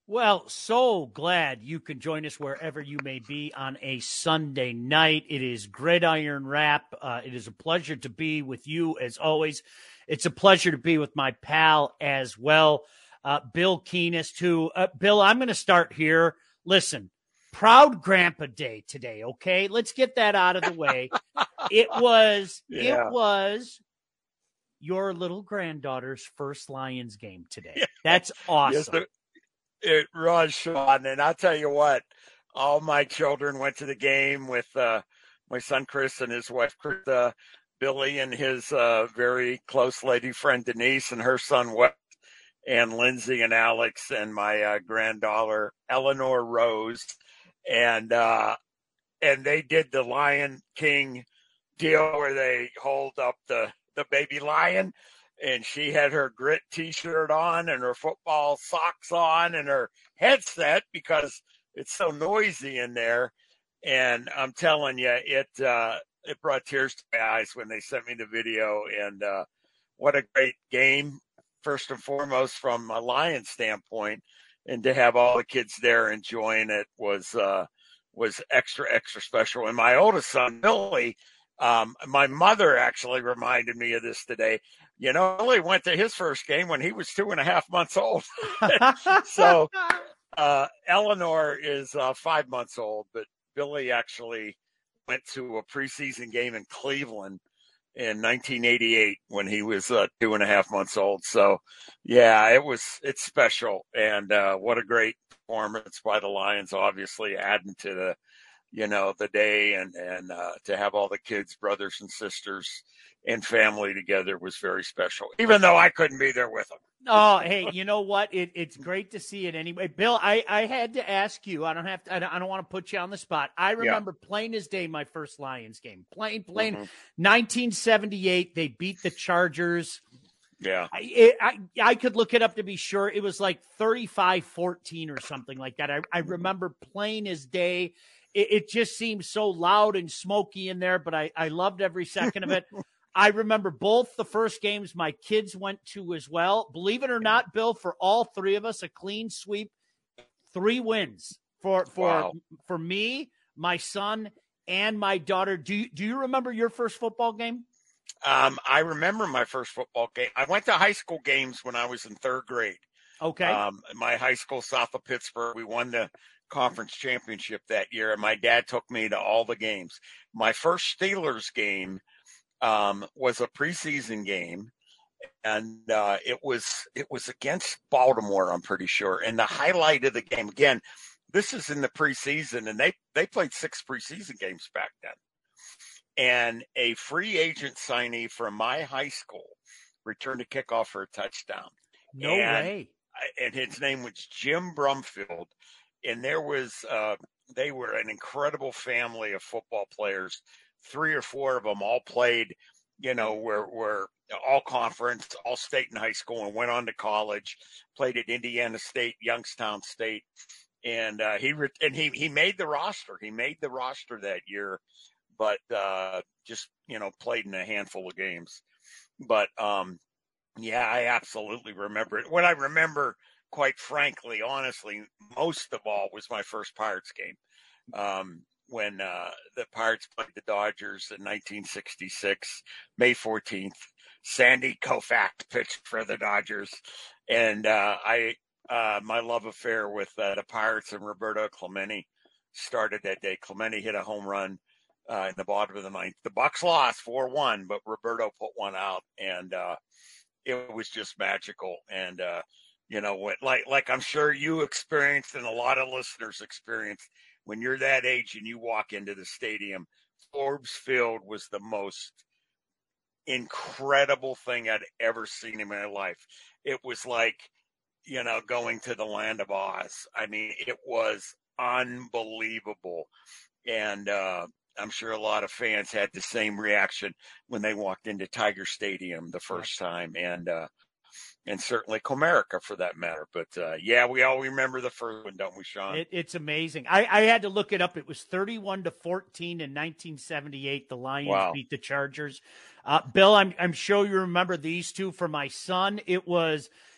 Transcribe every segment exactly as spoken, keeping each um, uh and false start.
Well, so glad you can join us wherever you may be on a Sunday night. It is Gridiron Wrap. Uh, it is a pleasure to be with you as always. It's a pleasure to be with my pal as well, uh, Bill Keenest, who, uh, Bill, I'm going to start here. Listen, proud Grandpa Day today, okay? Let's get that out of the way. It was, it Yeah. was your little granddaughter's first Lions game today. That's awesome. Yes, sir. It was, Sean. And I'll tell you what, all my children went to the game with uh, my son Chris and his wife, Krista, Billy and his uh, very close lady friend Denise and her son Wes, and Lindsay and Alex and my uh, granddaughter Eleanor Rose. And uh, and they did the Lion King deal where they hold up the, the baby lion. And she had her grit T-shirt on and her football socks on and her headset because it's so noisy in there. And I'm telling you, it uh, it brought tears to my eyes when they sent me the video. And uh, what a great game, first and foremost, from a Lions standpoint. And to have all the kids there enjoying it was uh, was extra, extra special. And my oldest son, Billy, um, my mother actually reminded me of this today. You know, Billy went to his first game when he was two and a half months old. So uh, Eleanor is uh, five months old, but Billy actually went to a preseason game in Cleveland in nineteen eighty-eight when he was uh, two and a half months old. So, yeah, it was it's special, and uh, what a great performance by the Lions. Obviously, adding to the you know the day, and and uh, to have all the kids, brothers and sisters, and family together was very special, even though I couldn't be there with them. Oh, hey, you know what? It, it's great to see it anyway. Bill, I, I had to ask you. I don't have to. I don't, I don't want to put you on the spot. I remember yeah. plain as day my first Lions game. Plain, plain. Mm-hmm. nineteen seventy-eight. They beat the Chargers. Yeah, I, it, I I could look it up to be sure. It was like thirty-five fourteen or something like that. I, I remember plain as day. It, it just seemed so loud and smoky in there, but I, I loved every second of it. I remember both the first games my kids went to as well. Believe it or not, Bill, for all three of us, a clean sweep, three wins for for wow. for me, my son, and my daughter. Do you, do you remember your first football game? Um, I remember my first football game. I went to high school games when I was in third grade. Okay. Um, my high school south of Pittsburgh, we won the conference championship that year, and my dad took me to all the games. My first Steelers game Um, was a preseason game, and uh, it was it was against Baltimore, I'm pretty sure. And the highlight of the game, again, this is in the preseason, and they they played six preseason games back then. And a free agent signee from my high school returned a kickoff for a touchdown. No and, way! And his name was Jim Brumfield, and there was uh, they were an incredible family of football players. Three or four of them all played, you know, were were all conference, all state in high school, and went on to college. Played at Indiana State, Youngstown State, and uh, he re- and he he made the roster. He made the roster that year, but uh, just you know played in a handful of games. But um, yeah, I absolutely remember it. What I remember, quite frankly, honestly, most of all, was my first Pirates game. Um, when uh, the Pirates played the Dodgers in nineteen sixty-six, May fourteenth. Sandy Koufax pitched for the Dodgers. And uh, I, uh, my love affair with uh, the Pirates and Roberto Clemente started that day. Clemente hit a home run uh, in the bottom of the ninth. The Bucks lost four one, but Roberto put one out, and uh, it was just magical. And, uh, you know, what, like, like I'm sure you experienced and a lot of listeners experienced, when you're that age and you walk into the stadium, Forbes Field was the most incredible thing I'd ever seen in my life. It was like, you know, going to the land of Oz. I mean, it was unbelievable. And uh, I'm sure a lot of fans had the same reaction when they walked into Tiger Stadium the first time. And, uh, and certainly Comerica for that matter. But, uh, yeah, we all remember the first one, don't we, Sean? It, it's amazing. I, I had to look it up. It was thirty-one to fourteen in nineteen seventy-eight. The Lions wow. beat the Chargers. Uh, Bill, I'm, I'm sure you remember these two. For my son, it was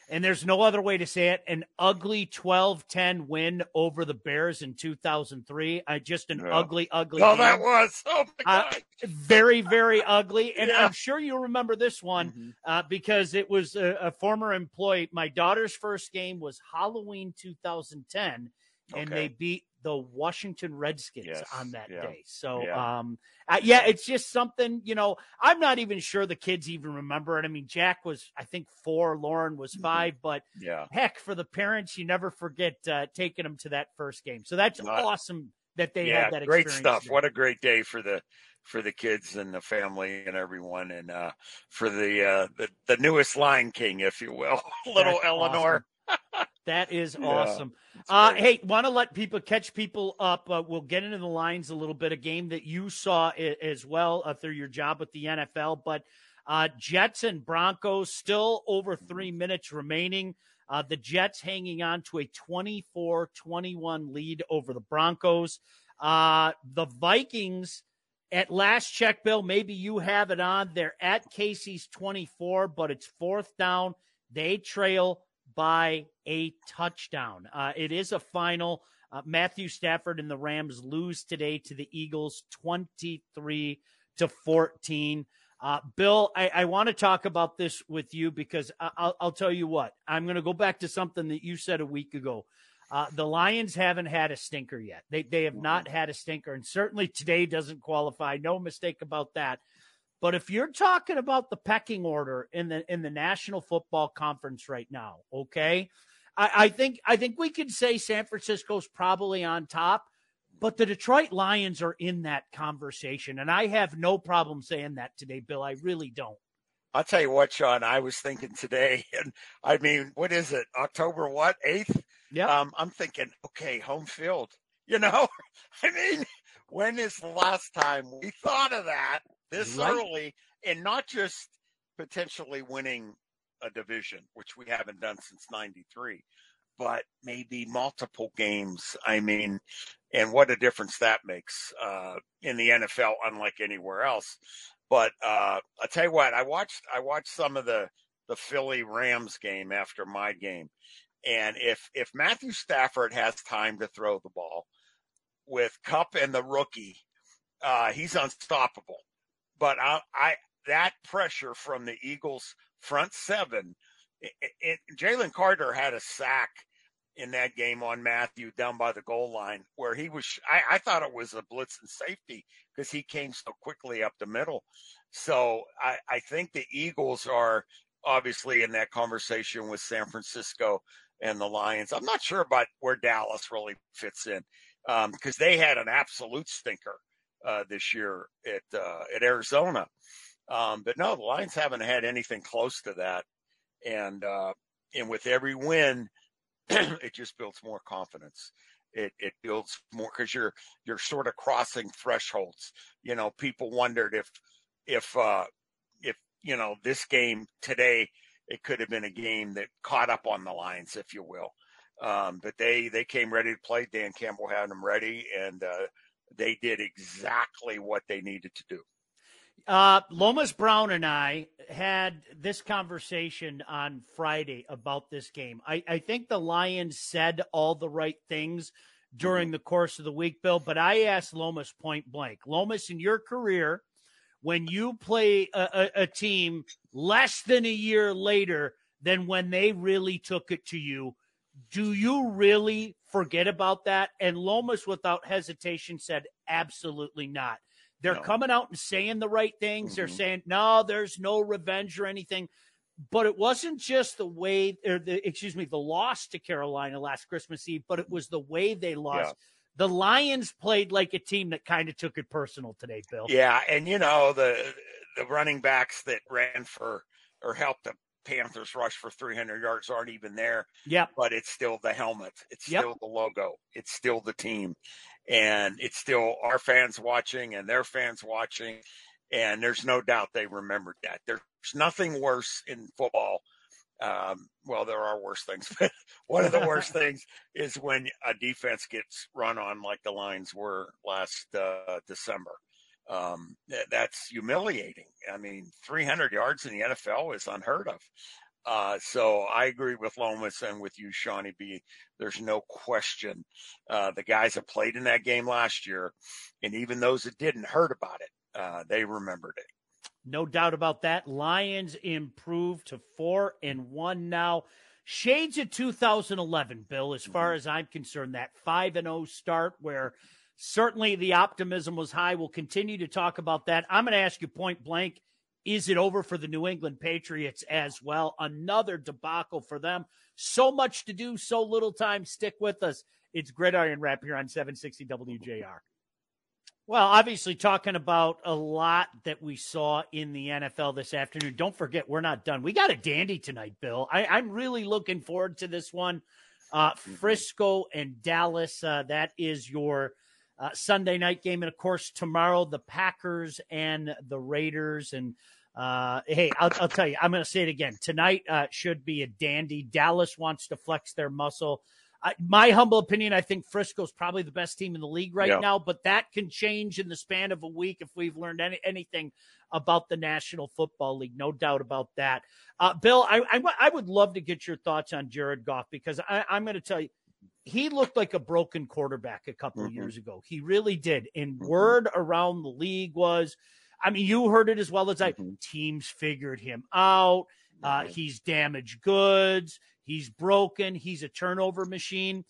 and there's no other way to say it, an ugly twelve ten win over the Bears in two thousand three. Uh, just an Yeah. ugly, ugly Oh, game. that was. Oh, my Uh, God. very, very ugly. And Yeah. I'm sure you remember this one Mhm. uh, because it was a, a former employee. My daughter's first game was Halloween two thousand ten, and Okay. they beat the Washington Redskins Yes. on that Yeah. day. So, Yeah. um, uh, yeah, it's just something, you know, I'm not even sure the kids even remember it. I mean, Jack was, I think, four, Lauren was five, but Yeah. heck, for the parents, you never forget uh, taking them to that first game. So that's Not- awesome that they yeah, had that great experience. stuff. there. What a great day for the for the kids and the family and everyone, and uh, for the, uh, the the newest Lion King, if you will, little That's Eleanor. awesome. That is Yeah, awesome. it's Uh, great. hey, want to let people catch people up. Uh, we'll get into the lines a little bit. A game that you saw I- as well uh, through your job with the N F L, but uh, Jets and Broncos still over three minutes remaining. Uh, the Jets hanging on to a twenty-four twenty-one lead over the Broncos. Uh, the Vikings, at last check, Bill, maybe you have it on. They're at Casey's twenty-four, but it's fourth down. They trail by a touchdown. Uh, it is a final. Uh, Matthew Stafford and the Rams lose today to the Eagles twenty-three to fourteen. Uh, Bill, I, I want to talk about this with you because I, I'll, I'll tell you what. I'm going to go back to something that you said a week ago. Uh, the Lions haven't had a stinker yet. They they have not had a stinker, and certainly today doesn't qualify. No mistake about that. But if you're talking about the pecking order in the in the National Football Conference right now, okay, I, I think I think we could say San Francisco's probably on top, but the Detroit Lions are in that conversation, and I have no problem saying that today, Bill. I really don't. I'll tell you what, Sean, I was thinking today, and I mean, what is it? October what? eighth? Yeah. Um, I'm thinking, okay, home field. You know, I mean, when is the last time we thought of that this Right. early, and not just potentially winning a division, which we haven't done since ninety-three, but maybe multiple games. I mean, and what a difference that makes uh, in the N F L, unlike anywhere else. But uh, I tell you what, I watched I watched some of the the Philly Rams game after my game, and if if Matthew Stafford has time to throw the ball with Kupp and the rookie, uh, he's unstoppable. But I, I that pressure from the Eagles front seven, it, it, Jalen Carter had a sack in that game on Matthew down by the goal line where he was, I, I thought it was a blitz and safety because he came so quickly up the middle. So I, I think the Eagles are obviously in that conversation with San Francisco and the Lions. I'm not sure about where Dallas really fits in because um, they had an absolute stinker uh, this year at, uh, at Arizona. Um, but no, the Lions haven't had anything close to that. And, uh, and with every win, it just builds more confidence. It it builds more because you're you're sort of crossing thresholds. You know, people wondered if if uh, if you know this game today, it could have been a game that caught up on the Lions, if you will. Um, but they they came ready to play. Dan Campbell had them ready, and uh, they did exactly what they needed to do. Uh, Lomas Brown and I had this conversation on Friday about this game. I, I think the Lions said all the right things during the course of the week, Bill, but I asked Lomas point blank. Lomas, in your career, when you play a, a, a team less than a year later than when they really took it to you, do you really forget about that? And Lomas, without hesitation, said absolutely not. They're No. coming out and saying the right things. Mm-hmm. They're saying, no, there's no revenge or anything. But it wasn't just the way, or the, excuse me, the loss to Carolina last Christmas Eve, but it was the way they lost. Yeah. The Lions played like a team that kind of took it personal today, Bill. Yeah, and you know, the the running backs that ran for or helped the Panthers rush for three hundred yards aren't even there. Yep. But it's still the helmet. It's Yep. still the logo. It's still the team. And it's still our fans watching and their fans watching. And there's no doubt they remembered that. There's nothing worse in football. Um, well, there are worse things, but one of the worst things is when a defense gets run on like the Lions were last uh, December. Um, th- that's humiliating. I mean, three hundred yards in the N F L is unheard of. Uh, so I agree with Lomas and with you, Shawnee B. There's no question. Uh, the guys that played in that game last year, and even those that didn't heard about it, uh, they remembered it. No doubt about that. Lions improved to four and one now. Shades of two thousand eleven, Bill, as far Mm-hmm. as I'm concerned, that five and oh start where certainly the optimism was high. We'll continue to talk about that. I'm going to ask you point blank, is it over for the New England Patriots as well? Another debacle for them. So much to do, so little time. Stick with us. It's Gridiron Wrap here on seven sixty W J R. Well, obviously talking about a lot that we saw in the N F L this afternoon. Don't forget, we're not done. We got a dandy tonight, Bill. I, I'm really looking forward to this one. Uh, Frisco and Dallas, uh, that is your uh, Sunday night game. And, of course, tomorrow, the Packers and the Raiders. And, uh, hey, I'll, I'll tell you, I'm going to say it again. Tonight uh, should be a dandy. Dallas wants to flex their muscle. Uh, my humble opinion, I think Frisco's probably the best team in the league right Yeah. now, but that can change in the span of a week if we've learned any, anything about the National Football League. No doubt about that. Uh, Bill, I, I, I would love to get your thoughts on Jared Goff because I, I'm going to tell you, he looked like a broken quarterback a couple Mm-hmm. of years ago. He really did. And Mm-hmm. word around the league was, I mean, you heard it as well as I, Mm-hmm. teams figured him out. Uh, Mm-hmm. he's damaged goods. He's broken. He's a turnover machine.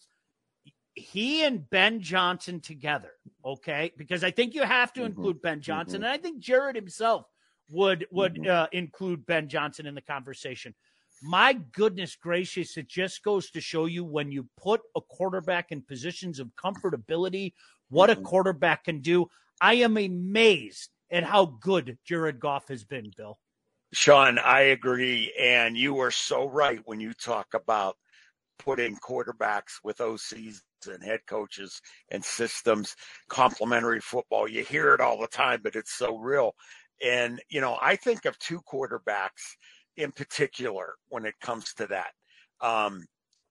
He and Ben Johnson together, okay? Because I think you have to Mhm. include Ben Johnson, Mhm. and I think Jared himself would would Mhm. uh, include Ben Johnson in the conversation. My goodness gracious, it just goes to show you when you put a quarterback in positions of comfortability, what a Mhm. quarterback can do. I am amazed at how good Jared Goff has been, Bill. Sean, I agree. And you are so right when you talk about putting quarterbacks with O Cs and head coaches and systems, complementary football. You hear it all the time, but it's so real. And, you know, I think of two quarterbacks in particular when it comes to that. Um,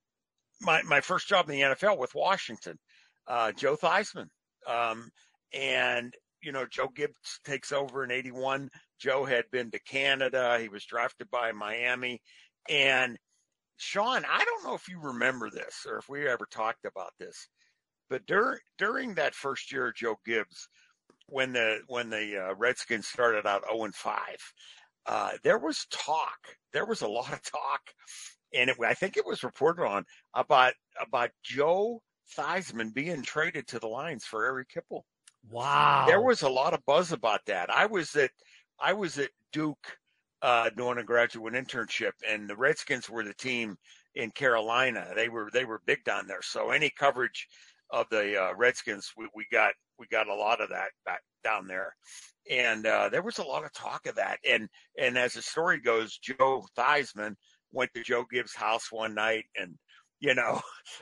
my, my first job in the N F L with Washington, uh, Joe Theismann. Um, and, you know, Joe Gibbs takes over in eighty-one. Joe had been to Canada. He was drafted by Miami. And Sean, I don't know if you remember this or if we ever talked about this, but during during that first year of Joe Gibbs, when the when the uh, Redskins started out oh and five, uh, there was talk. There was a lot of talk, and it, I think it was reported on about about Joe Theismann being traded to the Lions for Eric Kipple. Wow. There was a lot of buzz about that. I was at I was at Duke uh, doing a graduate internship, and the Redskins were the team in Carolina. They were they were big down there. So any coverage of the uh, Redskins, we, we got we got a lot of that back down there, and uh, there was a lot of talk of that. And and as the story goes, Joe Theismann went to Joe Gibbs' house one night, and you know,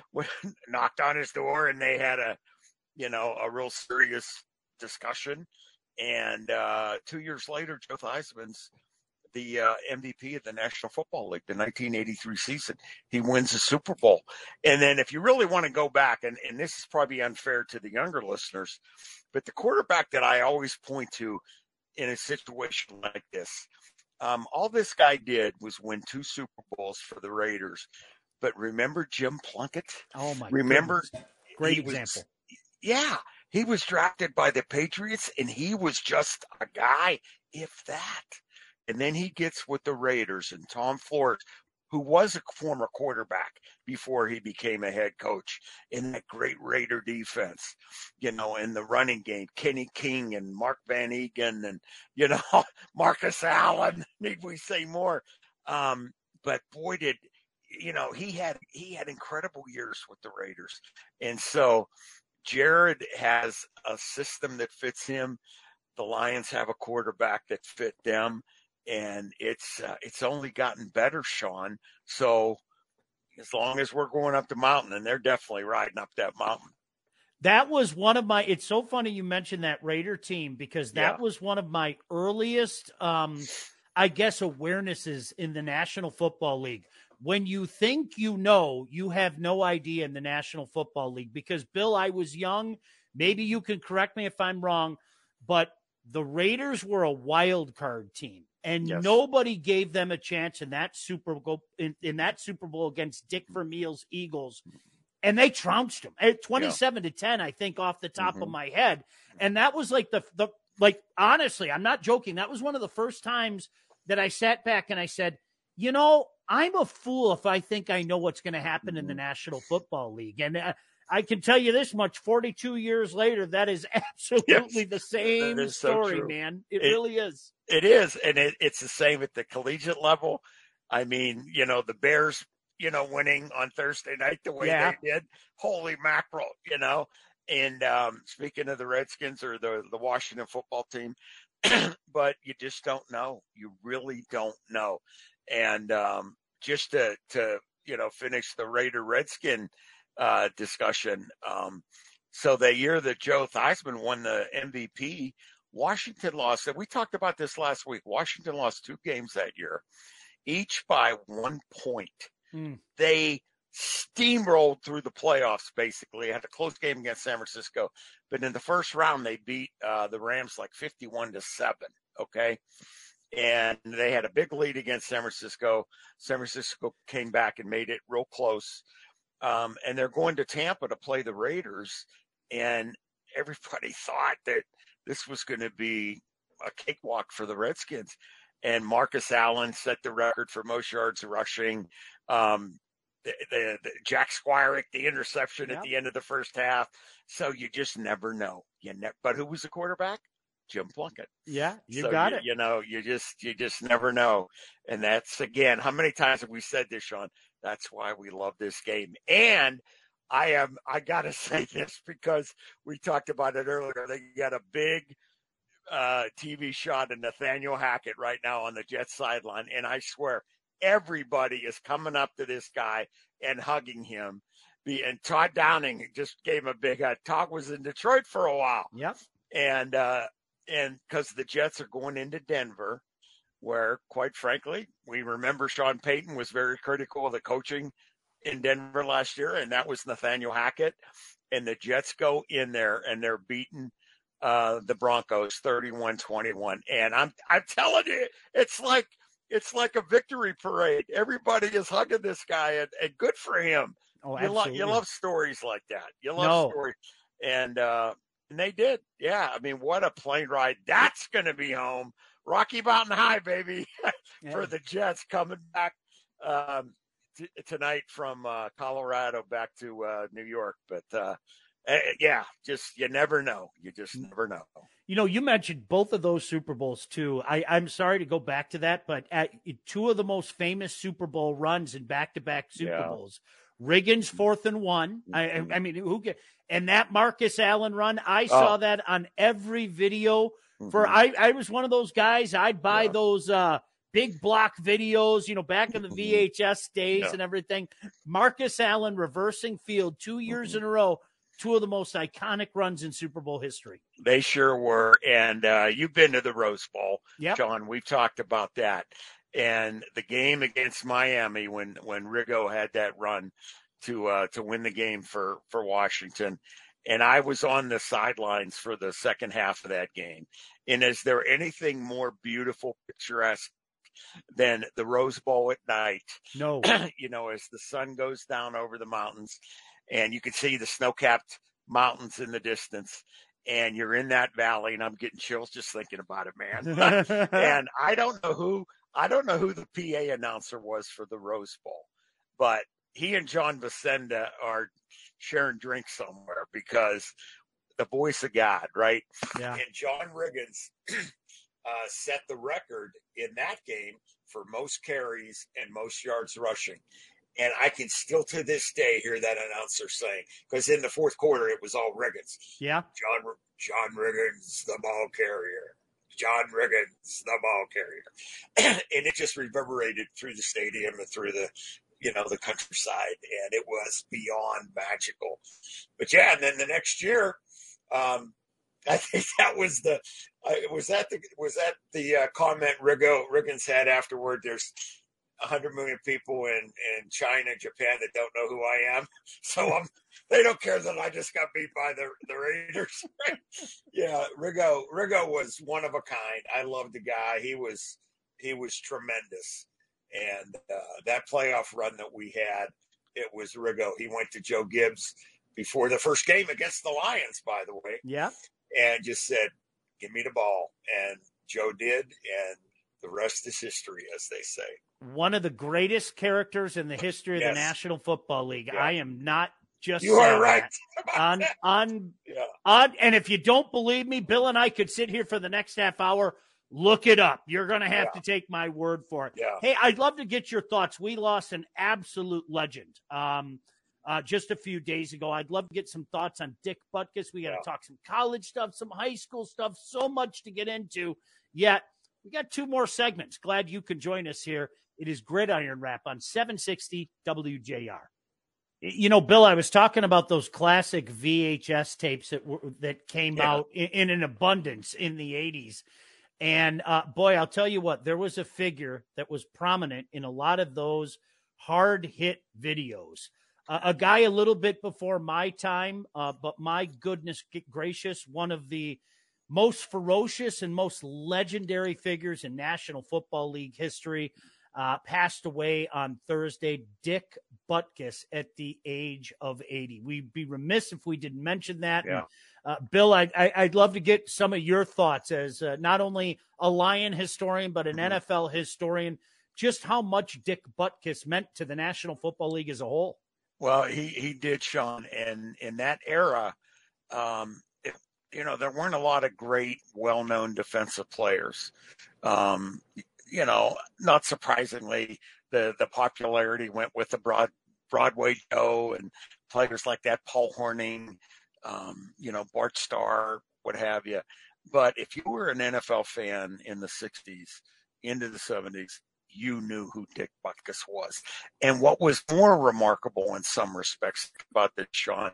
knocked on his door, and they had a you know a real serious discussion. And uh, two years later, Joe Theismann's the uh, M V P of the National Football League, the nineteen eighty-three season. He wins the Super Bowl. And then if you really want to go back, and, and this is probably unfair to the younger listeners, but the quarterback that I always point to in a situation like this, um, all this guy did was win two Super Bowls for the Raiders. But remember Jim Plunkett? Oh, my Remember, goodness. Great he example. Was, yeah, he was drafted by the Patriots, and he was just a guy, if that. And then he gets with the Raiders and Tom Flores, who was a former quarterback before he became a head coach, in that great Raider defense, you know, in the running game, Kenny King and Mark Van Egan and, you know, Marcus Allen, need we say more? Um, but boy, did, you know, he had, he had incredible years with the Raiders. And so Jared has a system that fits him. The Lions have a quarterback that fit them. And it's uh, it's only gotten better, Sean. So as long as we're going up the mountain, and they're definitely riding up that mountain. That was one of my – it's so funny you mentioned that Raider team because that Yeah. was one of my earliest, um, I guess, awarenesses in the National Football League. When you think you know, you have no idea in the National Football League because, Bill, I was young. Maybe you can correct me if I'm wrong, but the Raiders were a wild card team. and Yes. nobody gave them a chance in that Super Bowl in, in that Super Bowl against Dick Vermeil's Eagles, and they trounced them at twenty-seven yeah. to ten, I think, off the top mm-hmm. of my head. And that was like the the like honestly, I'm not joking. That was one of the first times that I sat back and I said, you know, I'm a fool if I think I know what's going to happen mm-hmm. in the National Football League. And I, I can tell you this much, forty-two years later, that is absolutely yes, the same is story, so man. It, it really is. It is. And it, it's the same at the collegiate level. I mean, you know, the Bears, you know, winning on Thursday night the way yeah. they did. Holy mackerel, you know. And um, speaking of the Redskins or the, the Washington football team, but you just don't know. You really don't know. And um, just to, to, you know, finish the Raider Redskin uh, discussion. Um, so the year that Joe Theismann won the M V P, Washington lost. And we talked about this last week. Washington lost two games that year, each by one point. Mm. They steamrolled through the playoffs, basically. Had a close game against San Francisco. But in the first round, they beat uh, the Rams like fifty-one to seven, okay? And they had a big lead against San Francisco. San Francisco came back and made it real close. Um, and they're going to Tampa to play the Raiders. And everybody thought that this was going to be a cakewalk for the Redskins. And Marcus Allen set the record for most yards rushing. Um, the, the, the Jack Squirick, the interception yep. at the end of the first half. So you just never know. You ne- but who was the quarterback? Jim Plunkett. Yeah, you so got you, it. You know, you just you just never know. And that's, again, how many times have we said this, Sean? That's why we love this game. And I am I got to say this because we talked about it earlier. They got a big uh, T V shot of Nathaniel Hackett right now on the Jets sideline. And I swear, everybody is coming up to this guy and hugging him. The, and Todd Downing just gave him a big hug. Todd was in Detroit for a while. Yep. And, uh, and because the Jets are going into Denver, where, quite frankly, we remember Sean Payton was very critical of the coaching in Denver last year, and that was Nathaniel Hackett. And the Jets go in there, and they're beating uh, the Broncos thirty-one twenty-one. And I'm I'm telling you, it's like it's like a victory parade. Everybody is hugging this guy, and, and good for him. Oh, you, lo- you love stories like that. You love no. stories. And, uh, and they did. Yeah, I mean, what a plane ride. That's going to be home. Rocky Mountain High, baby, for yeah. the Jets coming back um, t- tonight from uh, Colorado back to uh, New York. But, uh, yeah, just you never know. You just never know. You know, you mentioned both of those Super Bowls, too. I, I'm sorry to go back to that, but at two of the most famous Super Bowl runs in back-to-back Super yeah. Bowls, Riggins fourth and one. I, I mean, who get and that Marcus Allen run? I saw oh. that on every video. For mm-hmm. I, I was one of those guys. I'd buy yeah. those uh, big block videos, you know, back in the V H S days yeah. and everything. Marcus Allen reversing field two years mm-hmm. in a row. Two of the most iconic runs in Super Bowl history. They sure were. And uh, you've been to the Rose Bowl, yep. John. We've talked about that. And the game against Miami when, when Riggo had that run to uh, to win the game for, for Washington. And I was on the sidelines for the second half of that game. And is there anything more beautiful, picturesque than the Rose Bowl at night? No. You know, as the sun goes down over the mountains and you can see the snow-capped mountains in the distance. And you're in that valley, and I'm getting chills just thinking about it, man. And I don't know who I don't know who the P A announcer was for the Rose Bowl, but he and John Vicenda are sharing drinks somewhere because the voice of God, right? Yeah. And John Riggins uh, set the record in that game for most carries and most yards rushing. And I can still to this day hear that announcer saying, because in the fourth quarter, it was all Riggins. Yeah. John, John Riggins, the ball carrier. John Riggins, the ball carrier. And it just reverberated through the stadium and through the, you know, the countryside. And it was beyond magical. But yeah, and then the next year, um, I think that was the, uh, was that the, was that the uh, comment Riggo, Riggins had afterward? There's one hundred million people in, in China and Japan that don't know who I am. So I'm, they don't care that I just got beat by the, the Raiders. Yeah, Riggo, Riggo was one of a kind. I loved the guy. He was he was tremendous. And uh, that playoff run that we had, it was Riggo. He went to Joe Gibbs before the first game against the Lions, by the way. Yeah. And just said, give me the ball. And Joe did. And the rest is history, as they say. One of the greatest characters in the history of yes. the National Football League. Yeah. I am not just You are right. on, on, yeah. on, and if you don't believe me, Bill and I could sit here for the next half hour. Look it up. You're going to have yeah. to take my word for it. Yeah. Hey, I'd love to get your thoughts. We lost an absolute legend um, uh, just a few days ago. I'd love to get some thoughts on Dick Butkus. We got to yeah. talk some college stuff, some high school stuff, so much to get into. Yet, we got two more segments. Glad you can join us here. It is Gridiron Wrap on seven sixty W J R. You know, Bill, I was talking about those classic V H S tapes that were, that came yeah. out in, in an abundance in the eighties. And, uh, boy, I'll tell you what, there was a figure that was prominent in a lot of those hard-hit videos. Uh, a guy a little bit before my time, uh, but my goodness gracious, one of the most ferocious and most legendary figures in National Football League history, uh, passed away on Thursday, Dick Butkus, at the age of eighty. We'd be remiss if we didn't mention that. Yeah. And, Uh, Bill, I, I, I'd love to get some of your thoughts as uh, not only a Lion historian, but an mm-hmm. N F L historian, just how much Dick Butkus meant to the National Football League as a whole. Well, he, he did, Sean. And in that era, um, it, you know, there weren't a lot of great, well-known defensive players. Um, you know, not surprisingly, the, the popularity went with the broad, Broadway Joe and players like that, Paul Hornung, Um, you know, Bart Starr, what have you. But if you were an N F L fan in the sixties into the seventies, you knew who Dick Butkus was. And what was more remarkable in some respects about this, Sean,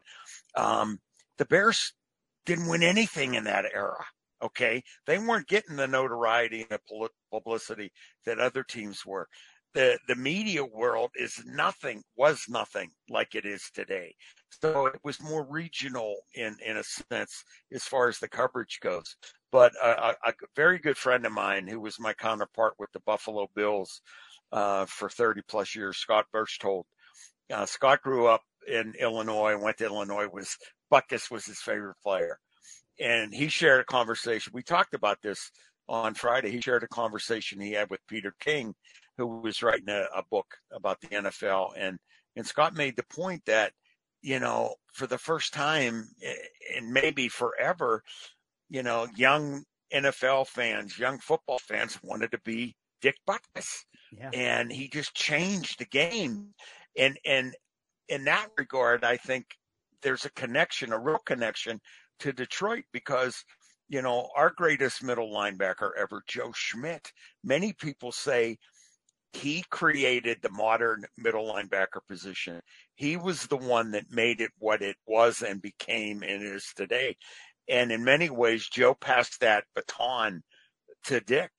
um, the Bears didn't win anything in that era. Okay. They weren't getting the notoriety and the publicity that other teams were. The, the media world is nothing, was nothing like it is today. So it was more regional in, in a sense as far as the coverage goes. But a, a very good friend of mine who was my counterpart with the Buffalo Bills uh, for thirty plus years, Scott Berchtold. Uh, Scott grew up in Illinois, went to Illinois, was Butkus was his favorite player. And he shared a conversation. We talked about this on Friday. He shared a conversation he had with Peter King, who was writing a, a book about the N F L. And, and Scott made the point that, you know, for the first time and maybe forever, you know, young N F L fans, young football fans wanted to be Dick Butkus. Yeah. And he just changed the game. And, and in that regard, I think there's a connection, a real connection to Detroit because, you know, our greatest middle linebacker ever, Joe Schmidt, many people say he created the modern middle linebacker position. He was the one that made it what it was and became and is today. And in many ways, Joe passed that baton to Dick.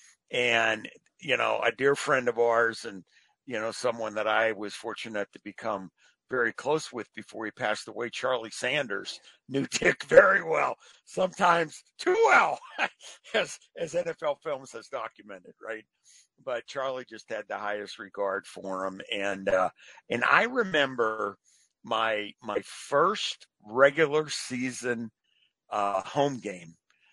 And, you know, a dear friend of ours and, you know, someone that I was fortunate to become very close with before he passed away, Charlie Sanders, knew Dick very well, sometimes too well, as, as N F L Films has documented, right? But Charlie just had the highest regard for him. And, uh, and I remember my, my first regular season, uh, home game,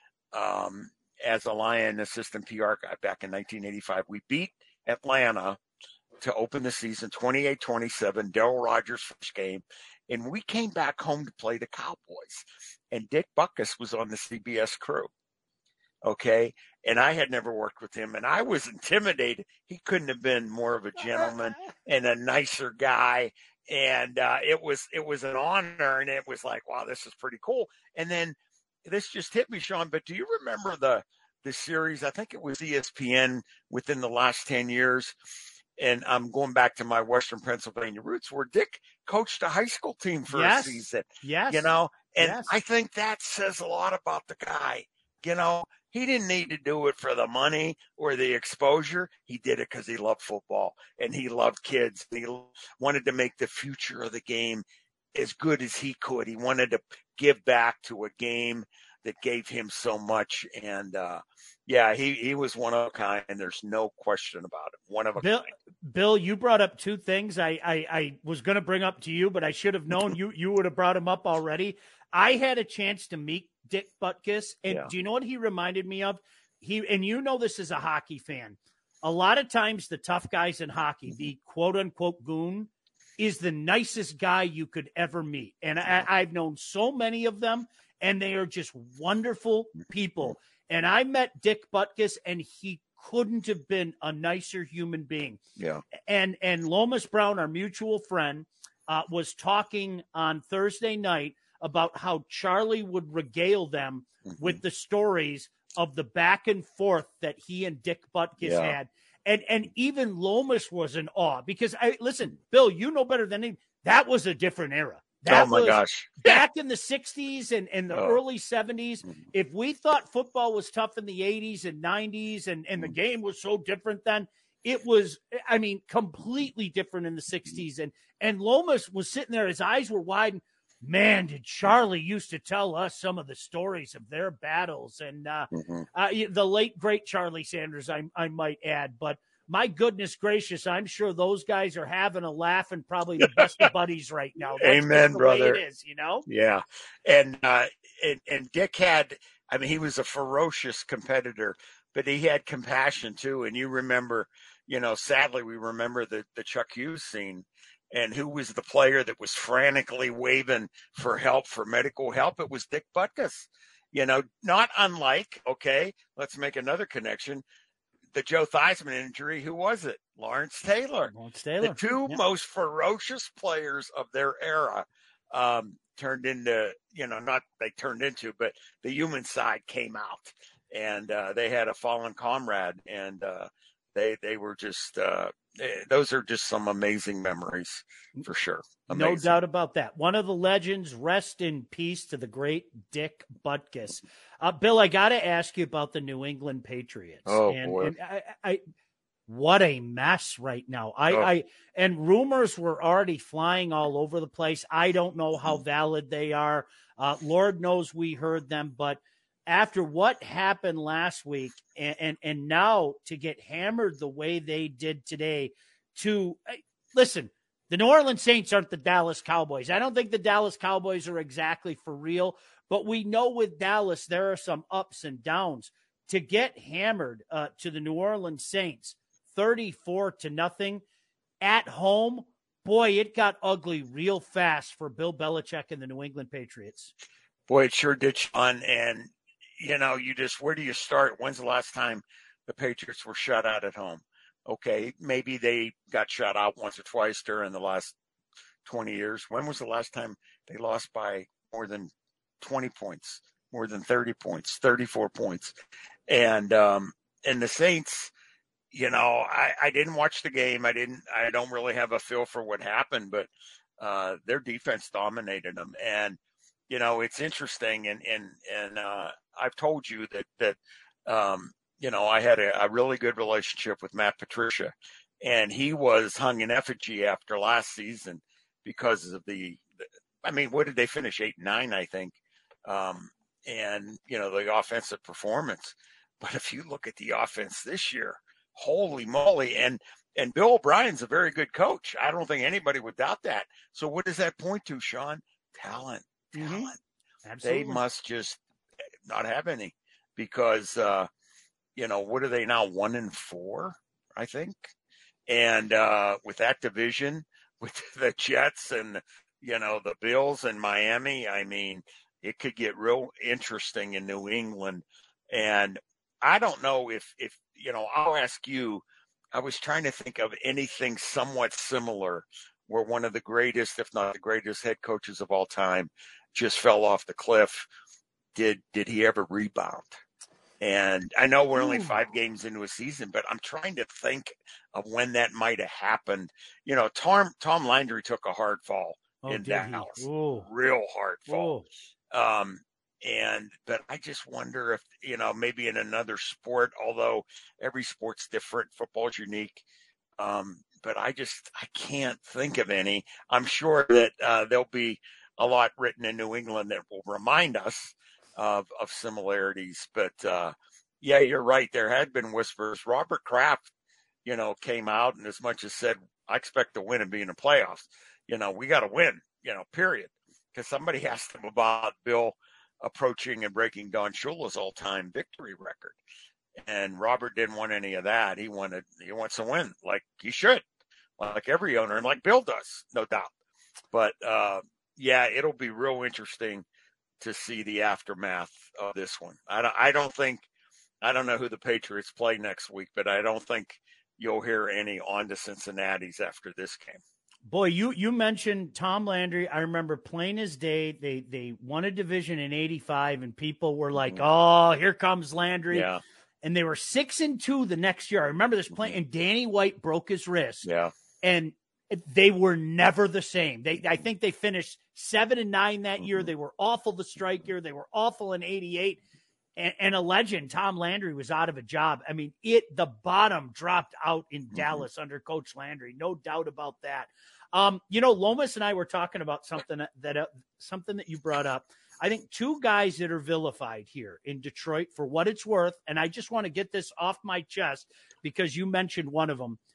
um, as a Lion assistant P R guy back in nineteen eighty-five. We beat Atlanta to open the season, twenty-eight twenty-seven, Darrell Rogers' first game. And we came back home to play the Cowboys. And Dick Butkus was on the C B S crew. Okay. And I had never worked with him and I was intimidated. He couldn't have been more of a gentleman and a nicer guy. And uh, it was, it was an honor. And it was like, wow, this is pretty cool. And then this just hit me, Sean, but do you remember the, the series? I think it was E S P N within the last ten years. And I'm going back to my Western Pennsylvania roots where Dick coached a high school team for yes. a season, yes. you know, and yes. I think that says a lot about the guy. You know, he didn't need to do it for the money or the exposure. He did it because he loved football and he loved kids. He wanted to make the future of the game as good as he could. He wanted to give back to a game that gave him so much. And, uh, Yeah, he, he was one of a kind, and there's no question about it. One of a Bill, kind. Bill, you brought up two things I, I, I was going to bring up to you, but I should have known you you would have brought him up already. I had a chance to meet Dick Butkus, and Yeah. do you know what he reminded me of? He and you know this as a hockey fan. A lot of times the tough guys in hockey, the quote-unquote goon, is the nicest guy you could ever meet. And I, I've known so many of them, and they are just wonderful people. And I met Dick Butkus, and he couldn't have been a nicer human being. Yeah. And and Lomas Brown, our mutual friend, uh, was talking on Thursday night about how Charlie would regale them Mm-hmm. with the stories of the back and forth that he and Dick Butkus Yeah. had. And and even Lomas was in awe because I listen, Bill, you know better than me. That was a different era. That oh my was gosh. back in the sixties and, and the Oh. early seventies. If we thought football was tough in the eighties and nineties and, and the game was so different then, it was, I mean, completely different in the sixties. And and Lomas was sitting there, his eyes were wide. And, man, did Charlie used to tell us some of the stories of their battles. And uh, Mm-hmm. uh, the late, great Charlie Sanders, I, I might add. But my goodness gracious, I'm sure those guys are having a laugh and probably the best of buddies right now. That's just Amen, the brother. way it is, you know? Yeah. And, uh, and, and Dick had, I mean, he was a ferocious competitor, but he had compassion too. And you remember, you know, sadly, we remember the, the Chuck Hughes scene. And who was the player that was frantically waving for help, for medical help? It was Dick Butkus. You know, not unlike, okay, let's make another connection. The Joe Theismann injury, who was it? Lawrence Taylor. Lawrence Taylor. The two Yeah. most ferocious players of their era um, turned into, you know, not they turned into, but the human side came out. And uh, they had a fallen comrade. And uh, they they were just, uh, those are just some amazing memories for sure. Amazing. No doubt about that. One of the legends, rest in peace to the great Dick Butkus. Uh, Bill, I got to ask you about the New England Patriots. Oh, and, boy. And I, I, what a mess right now. I, Oh. I, and rumors were already flying all over the place. I don't know how valid they are. Uh, Lord knows we heard them, but after what happened last week and, and, and now to get hammered the way they did today to listen, the New Orleans Saints aren't the Dallas Cowboys. I don't think the Dallas Cowboys are exactly for real, but we know with Dallas, there are some ups and downs. To get hammered uh, to the New Orleans Saints, thirty-four to nothing at home, boy, it got ugly real fast for Bill Belichick and the New England Patriots. Boy, it sure did, Sean. And, you know, you just, where do you start? When's the last time the Patriots were shut out at home? Okay, maybe they got shut out once or twice during the last twenty years. When was the last time they lost by more than twenty points, more than thirty points, thirty-four points? And, um, and the Saints, you know, I, I didn't watch the game. I didn't, I don't really have a feel for what happened, but uh, their defense dominated them. And, you know, it's interesting. And, and, and uh, I've told you that, that, um, you know, I had a, a really good relationship with Matt Patricia, and he was hung in effigy after last season because of the, I mean, what did they finish? Eight, nine, I think. Um, and, you know, the offensive performance. But if you look at the offense this year, holy moly. And, and Bill O'Brien's a very good coach. I don't think anybody would doubt that. So what does that point to, Sean? Talent, talent. Mm-hmm. Absolutely. They must just not have any because, uh, you know, what are they now? One and four, I think. And uh, with that division, with the Jets and, you know, the Bills and Miami, I mean, it could get real interesting in New England. And I don't know if, if, you know, I'll ask you, I was trying to think of anything somewhat similar where one of the greatest, if not the greatest head coaches of all time just fell off the cliff. Did, did he ever rebound? And I know we're only five games into a season, but I'm trying to think of when that might have happened. You know, Tom, Tom Landry took a hard fall Oh, in did Dallas, he? Ooh. real hard fall. Ooh. Um, and, but I just wonder if, you know, maybe in another sport, although every sport's different, football's unique. Um, but I just, I can't think of any. I'm sure that uh, there'll be a lot written in New England that will remind us of, of similarities. But, uh, yeah, you're right. There had been whispers. Robert Kraft, you know, came out and as much as said, I expect to win and be in the playoffs. You know, we got to win, you know, period. Because somebody asked him about Bill approaching and breaking Don Shula's all-time victory record. And Robert didn't want any of that. He wanted, he wants to win like he should, like every owner and like Bill does, no doubt. But, uh, yeah, it'll be real interesting to see the aftermath of this one. I don't, I don't think, I don't know who the Patriots play next week, but I don't think you'll hear any on to Cincinnati's after this game. Boy, you you mentioned Tom Landry. I remember plain as day. They they won a division in eighty-five, and people were like, mm-hmm. "Oh, here comes Landry." Yeah. And they were six and two the next year. I remember this play, mm-hmm. and Danny White broke his wrist. Yeah. And they were never the same. They I think they finished seven and nine that mm-hmm. year. They were awful the strike year. They were awful in eighty-eight. And, and a legend, Tom Landry, was out of a job. I mean, it the bottom dropped out in mm-hmm. Dallas under Coach Landry. No doubt about that. Um, you know, Lomas and I were talking about something that, that uh, something that you brought up. I think two guys that are vilified here in Detroit for what it's worth, and I just want to get this off my chest because you mentioned one of them.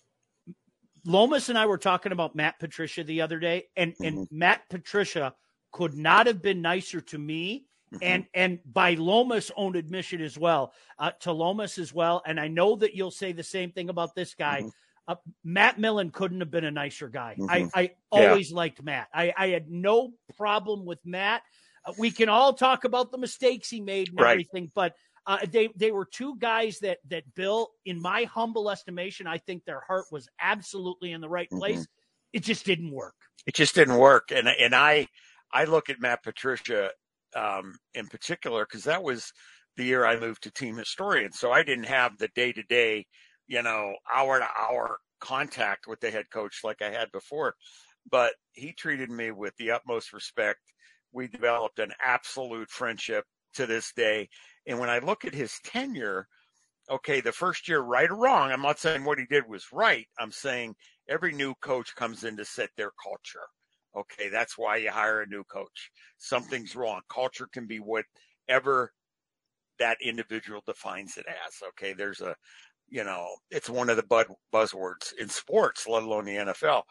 Lomas and I were talking about Matt Patricia the other day, and, mm-hmm. and Matt Patricia could not have been nicer to me. Mm-hmm. And and by Lomas' own admission as well, uh, to Lomas as well. And I know that you'll say the same thing about this guy. Mm-hmm. Uh, Matt Millen couldn't have been a nicer guy. Mm-hmm. I, I always yeah. liked Matt. I, I had no problem with Matt. Uh, we can all talk about the mistakes he made and right. everything, but uh, they they were two guys that that Bill, in my humble estimation, I think their heart was absolutely in the right place. Mm-hmm. It just didn't work. It just didn't work. And and I I look at Matt Patricia um, in particular because that was the year I moved to team historian, so I didn't have the day to day, you know, hour to hour contact with the head coach like I had before. But he treated me with the utmost respect. We developed an absolute friendship to this day. And when I look at his tenure, okay, the first year, right or wrong, I'm not saying what he did was right. I'm saying every new coach comes in to set their culture. Okay, that's why you hire a new coach. Something's wrong. Culture can be whatever that individual defines it as. Okay, there's a, you know, it's one of the bud buzzwords in sports, let alone the N F L.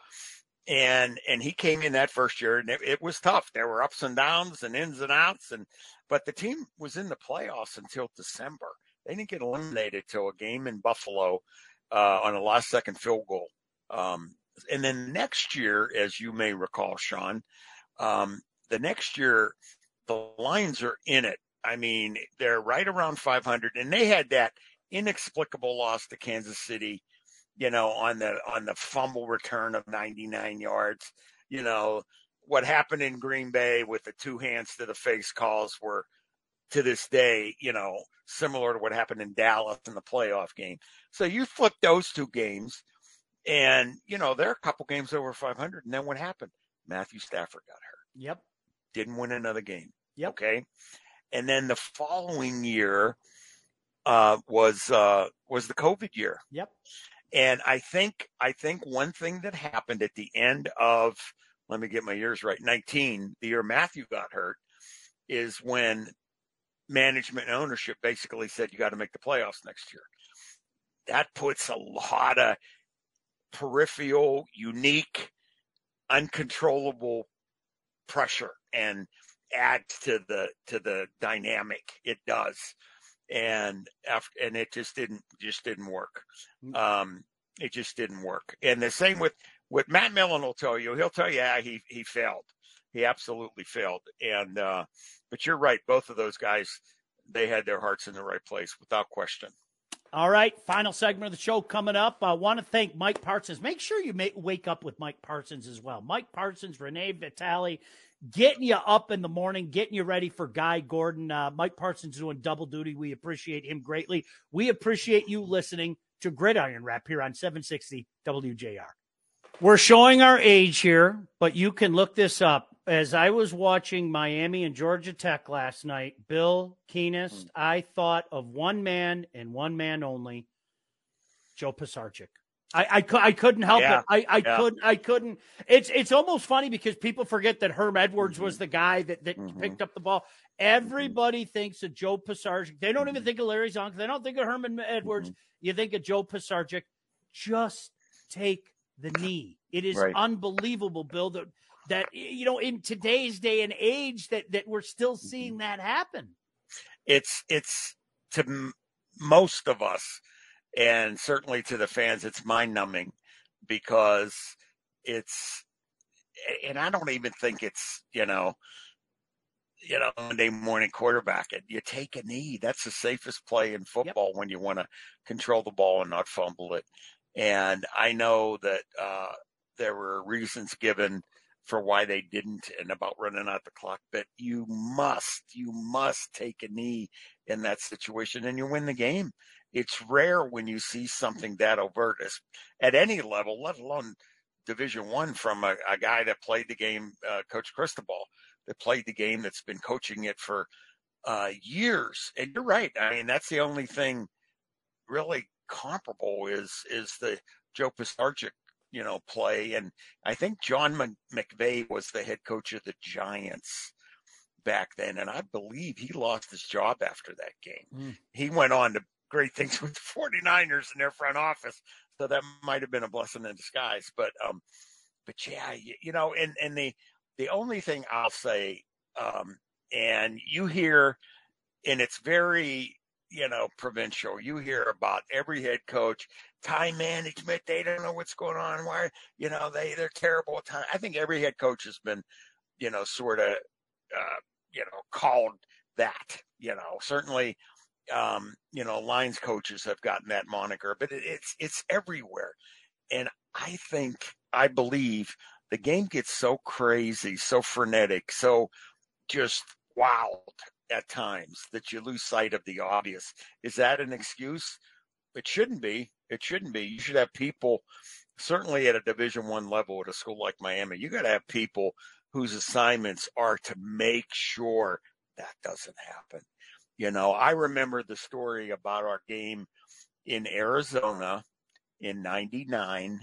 And and he came in that first year, and it, it was tough. There were ups and downs and ins and outs, and but the team was in the playoffs until December. They didn't get eliminated till a game in Buffalo uh, on a last-second field goal. Um, and then next year, as you may recall, Sean, um, the next year the Lions are in it. I mean, they're right around five hundred, and they had that inexplicable loss to Kansas City, you know, on the on the fumble return of ninety-nine yards. You know, what happened in Green Bay with the two hands to the face calls were, to this day, you know, similar to what happened in Dallas in the playoff game. So you flip those two games, and, you know, there are a couple games over five hundred, and then what happened? Matthew Stafford got hurt. Yep. Didn't win another game. Yep. Okay. And then the following year uh, was uh, was the COVID year. Yep. And I think I think one thing that happened at the end of, let me get my years right, nineteen, the year Matthew got hurt, is when management and ownership basically said you got to make the playoffs next year. That puts a lot of peripheral, unique, uncontrollable pressure and adds to the to the dynamic. It does. And after, and it just didn't just didn't work. Um, it just didn't work. And the same with what Matt Millen will tell you. He'll tell you, yeah, he he failed. He absolutely failed. And uh, but you're right. Both of those guys, they had their hearts in the right place without question. All right, final segment of the show coming up. I want to thank Mike Parsons. Make sure you make, wake up with Mike Parsons as well. Mike Parsons, Renee Vitale, getting you up in the morning, getting you ready for Guy Gordon. Uh, Mike Parsons doing double duty. We appreciate him greatly. We appreciate you listening to Gridiron Wrap here on seven sixty W J R. We're showing our age here, but you can look this up. As I was watching Miami and Georgia Tech last night, Bill Keenest, I thought of one man and one man only, Joe Pisarcik. I, I, cou- I couldn't help Yeah, it. I, I yeah. couldn't. I couldn't. It's it's almost funny because people forget that Herm Edwards Mhm. was the guy that, that Mhm. picked up the ball. Everybody thinks of Joe Pisarcik. They don't even Mhm. think of Larry Zonk. They don't think of Herman Edwards. Mhm. You think of Joe Pisarcik. Just take the knee. It is Right. unbelievable, Bill, that, that, you know, in today's day and age that, that we're still Mm-hmm. seeing that happen. It's it's to m- most of us, and certainly to the fans, it's mind numbing because it's, and I don't even think it's, you know, you know, Monday morning quarterback it. You take a knee. That's the safest play in football yep. when you want to control the ball and not fumble it. And I know that uh, there were reasons given for why they didn't and about running out the clock, but you must, you must take a knee in that situation and you win the game. It's rare when you see something that overt at any level, let alone Division One, from a, a guy that played the game, uh, Coach Cristobal, that played the game, that's been coaching it for uh, years. And you're right. I mean, that's the only thing really comparable is is the Joe Pisarcik, you know, play. And I think John McVay was the head coach of the Giants back then, and I believe he lost his job after that game. Mm. He went on to great things with the 49ers in their front office, so that might have been a blessing in disguise. But um, but yeah, you, you know, and and the the only thing I'll say, um, and you hear, and it's very, you know, provincial. You hear about every head coach, time management. They don't know what's going on. Why, you know, they they're terrible at time. I think every head coach has been, you know, sort of, uh, you know, called that. You know, certainly, um, you know, lines coaches have gotten that moniker, but it, it's it's everywhere. And I think, I believe, the game gets so crazy, so frenetic, so just wild at times that you lose sight of the obvious. Is that an excuse? It shouldn't be. It shouldn't be. You should have people, certainly at a Division One level at a school like Miami, you got to have people whose assignments are to make sure that doesn't happen. You know, I remember the story about our game in Arizona in ninety-nine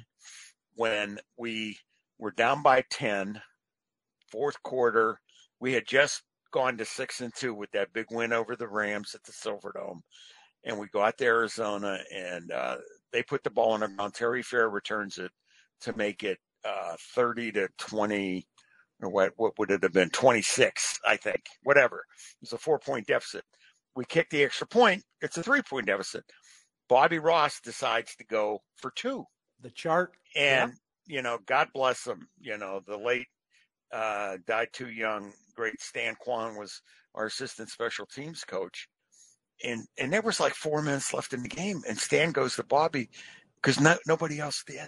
when we were down by ten, fourth quarter. We had just gone to six and two with that big win over the Rams at the Silverdome. And we go out to Arizona, and uh, they put the ball on the ground. Terry Fair returns it to make it uh, thirty to twenty, or what, what would it have been? twenty-six, I think. Whatever. It was a four-point deficit. We kick the extra point. It's a three-point deficit. Bobby Ross decides to go for two. The chart. And, yeah. you know, God bless him. You know, the late uh, died too young. Great Stan Kwan was our assistant special teams coach. And and there was like four minutes left in the game. And Stan goes to Bobby, because no, nobody else did.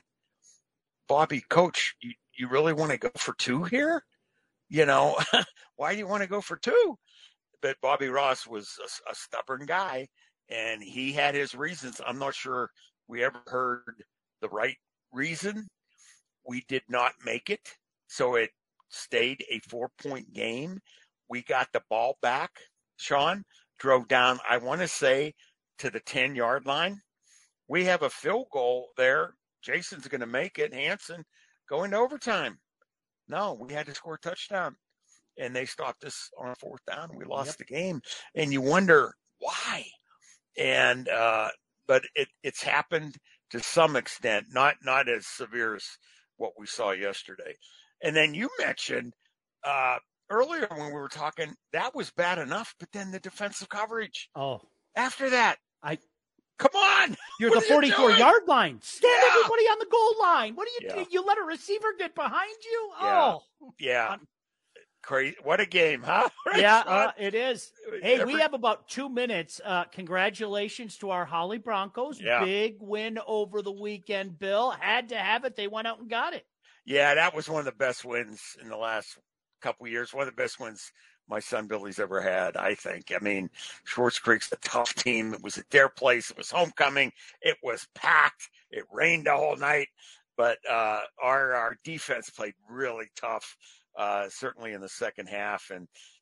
Bobby, coach, you, you really want to go for two here? You know, why do you want to go for two? But Bobby Ross was a, a stubborn guy, and he had his reasons. I'm not sure we ever heard the right reason. We did not make it, so it stayed a four-point game. We got the ball back, Sean, drove down, I want to say, to the ten-yard line. We have a field goal there. Jason's going to make it. Hanson going to overtime. No, we had to score a touchdown, and they stopped us on fourth down. We lost yep. the game, and you wonder why. And uh, but it, it's happened to some extent, not not as severe as what we saw yesterday. And then you mentioned uh, earlier when we were talking, that was bad enough, but then the defensive coverage. Oh, after that, I come on, you're the forty-four yard line. Stand yeah. everybody on the goal line. What do you yeah. do? You let a receiver get behind you? Yeah. Oh, yeah. I'm, Crazy. What a game, huh? Right, yeah, uh, it is. Hey, Every... we have about two minutes. Uh, congratulations to our Holly Broncos. Yeah. Big win over the weekend, Bill. Had to have it. They went out and got it. Yeah, that was one of the best wins in the last couple of years. One of the best wins my son Billy's ever had, I think. I mean, Schwartz Creek's a tough team. It was at their place. It was homecoming. It was packed. It rained the whole night. But uh, our our defense played really tough. Uh, certainly in the second half, and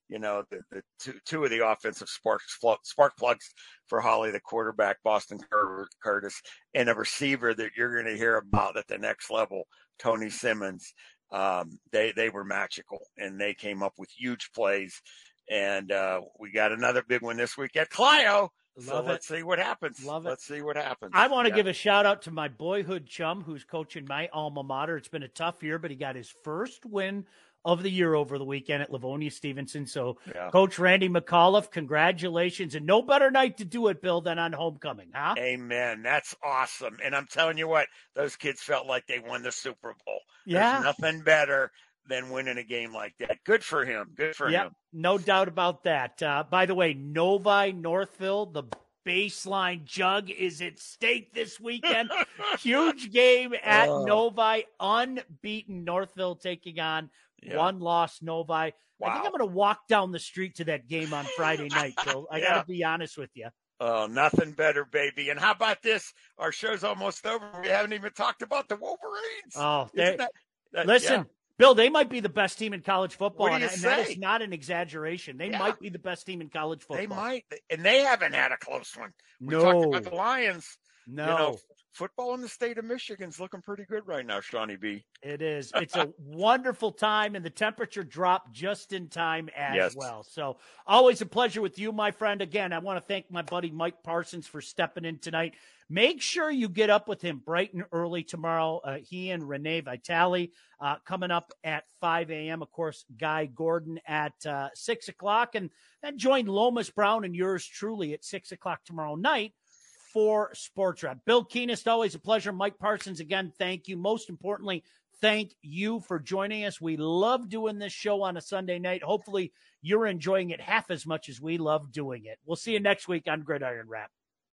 you know, the, the two, two of the offensive sparks, spark plugs for Holly, the quarterback, Boston Curtis, and a receiver that you're going to hear about at the next level, Tony Simmons. Um, they, they were magical, and they came up with huge plays. And uh, we got another big one this week at Clio. Love so it. let's see what happens. Love it. Let's see what happens. I want to yeah. give a shout out to my boyhood chum who's coaching my alma mater. It's been a tough year, but he got his first win of the year over the weekend at Livonia Stevenson. So, yeah. Coach Randy McAuliffe, congratulations. And no better night to do it, Bill, than on homecoming, huh? Amen. That's awesome. And I'm telling you what, those kids felt like they won the Super Bowl. Yeah. There's nothing better than winning a game like that. Good for him. Good for yep, him. No doubt about that. Uh, by the way, Novi Northville, the baseline jug is at stake this weekend. Huge game at oh. Novi. Unbeaten Northville taking on yeah. one loss Novi. Wow. I think I'm going to walk down the street to that game on Friday night, Bill. I yeah. got to be honest with you. Oh, nothing better, baby. And how about this? Our show's almost over. We haven't even talked about the Wolverines. Oh, they, that, that, listen, yeah. Bill, they might be the best team in college football, What do and, you and say? that is not an exaggeration. They Yeah. might be the best team in college football. They might, and they haven't had a close one. We No. talked about the Lions. No. You know, football in the state of Michigan's looking pretty good right now, Shawnee B. It is. It's a wonderful time, and the temperature dropped just in time as Yes. well. So always a pleasure with you, my friend. Again, I want to thank my buddy Mike Parsons for stepping in tonight. Make sure you get up with him bright and early tomorrow. Uh, he and Renee Vitale uh, coming up at five a.m. Of course, Guy Gordon at uh, six o'clock. And then join Lomas Brown and yours truly at six o'clock tomorrow night for Sports Wrap. Bill Keenest, always a pleasure. Mike Parsons, again, thank you. Most importantly, thank you for joining us. We love doing this show on a Sunday night. Hopefully, you're enjoying it half as much as we love doing it. We'll see you next week on Gridiron Wrap.